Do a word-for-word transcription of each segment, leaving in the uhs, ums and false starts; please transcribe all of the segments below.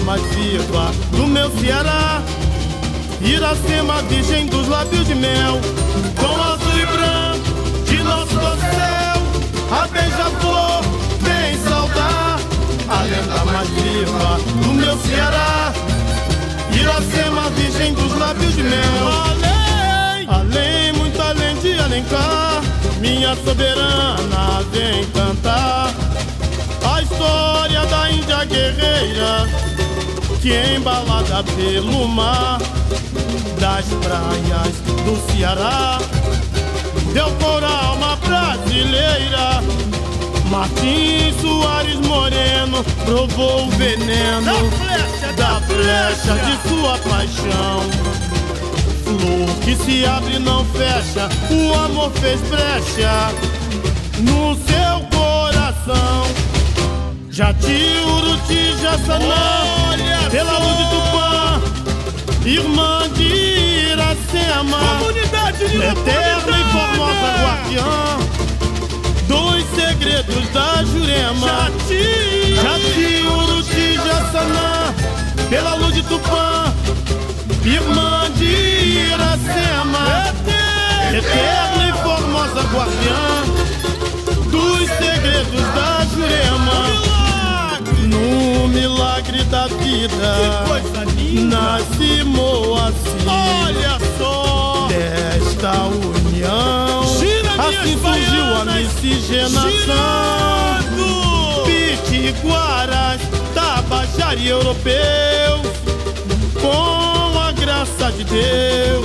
mais viva do meu Ceará. Iracema, virgem dos lábios de mel, com azul e branco de nosso céu. A beija-flor vem saudar a lenda mais viva do meu Ceará. Iracema, virgem dos lábios de mel. Além, além, muito além de Alencar, minha soberana vem cantar a história da Índia guerreira, que embalada pelo mar das praias do Ceará deu cor à alma brasileira. Martim Soares Moreno provou o veneno da flecha, da flecha de sua paixão. Flor que se abre e não fecha, o amor fez brecha no seu coração. Jati, Uruti, Jaçanã, pela luz de Tupã, irmã de Iracema, comunidade de eterna e formosa guardiã dos segredos da Jurema. Jati, Jati, Uruti, Jaçanã, pela luz de Tupã, irmã de Iracema, eterna e formosa guardiã dos segredos da Jurema. No milagre da vida, nasce Moacir. Olha só, desta união, assim surgiu a miscigenação. Pitiguaras, Tabajara e europeus, com a graça de Deus,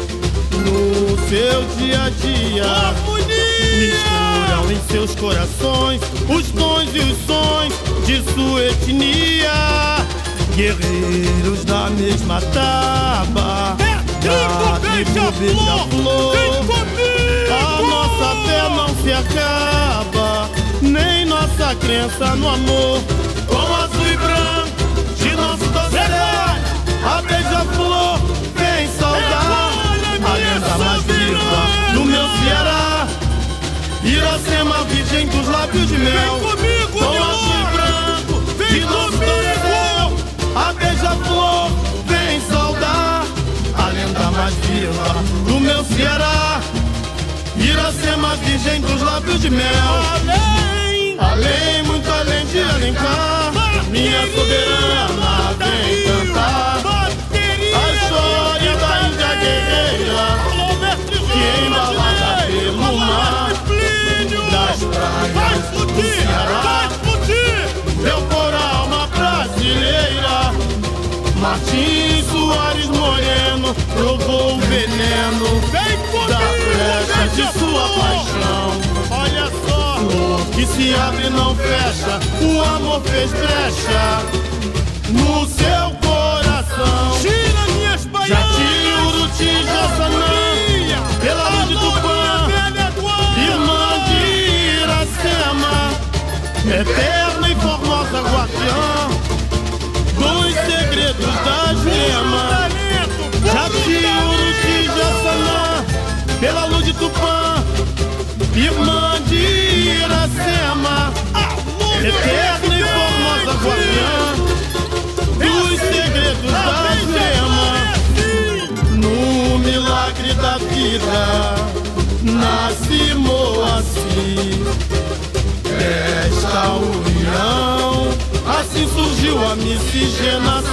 no seu dia a dia, misturam em seus corações os tons e os sons de sua etnia. Guerreiros da mesma taba, da tribo beija-flor. A nossa fé não se acaba, nem nossa crença no amor. Com azul e branco de nosso doceré, a beija-flor vem saudar a lenda mais viva do meu Ceará. Iracema, virgem dos lábios de mel, com azul e branco de nosso doceré, a beija-flor vem saudar a lenda mais viva do meu Ceará. Iracema, virgem dos lábios de mel, além, além, muito além de Alencar, minha soberana vem cantar a história da Índia guerreira, que embalada pelo mar das praias do Ceará deu cor à alma brasileira. Martim Soares Moreno provou o veneno da flecha de sua paixão. Olha só, flor que se abre e não fecha, o amor fez brecha no seu coração. Jati, Uruti, Jaçanã, pela luz de Tupã, irmã de Iracema, eterna e formosa guardiã dos segredos da Jurema. Jati, Uruti, Jaçanã, pela luz de Tupã, irmã de Iracema, eterna e formosa guardiã dos segredos da Jurema. No milagre da vida, nasce Moacir. Desta união, assim surgiu a miscigenação.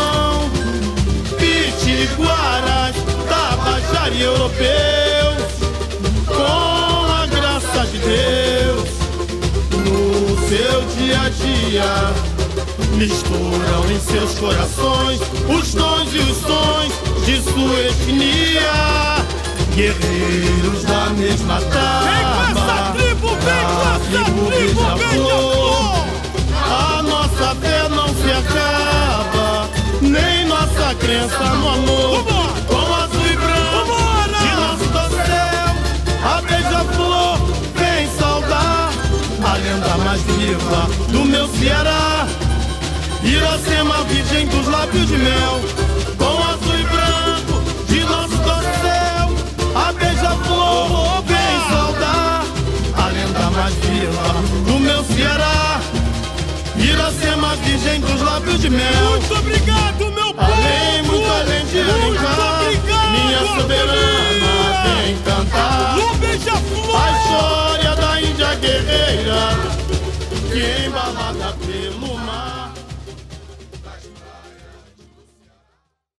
Pitiguaras, Tabajara e europeus, com a graça de Deus, no seu dia a dia, misturam em seus corações os tons e os sons de sua etnia. Guerreiros da mesma taba, vem com essa tribo, vem com essa tribo, beija-flor. A nossa fé não se acaba, nem nossa crença no amor. Com azul e branco de nosso céu, a beija-flor vem saudar a lenda mais viva do meu Ceará. Iracema, virgem dos lábios de mel, com azul e branco de nosso céu, a beija-flor vem saudar a lenda mais viva do meu Ceará. Iracema, a virgem dos lábios de mel. Muito obrigado, meu povo. Além, muito além de Alencar, minha soberana vem cantar. O beija-flor. Paixões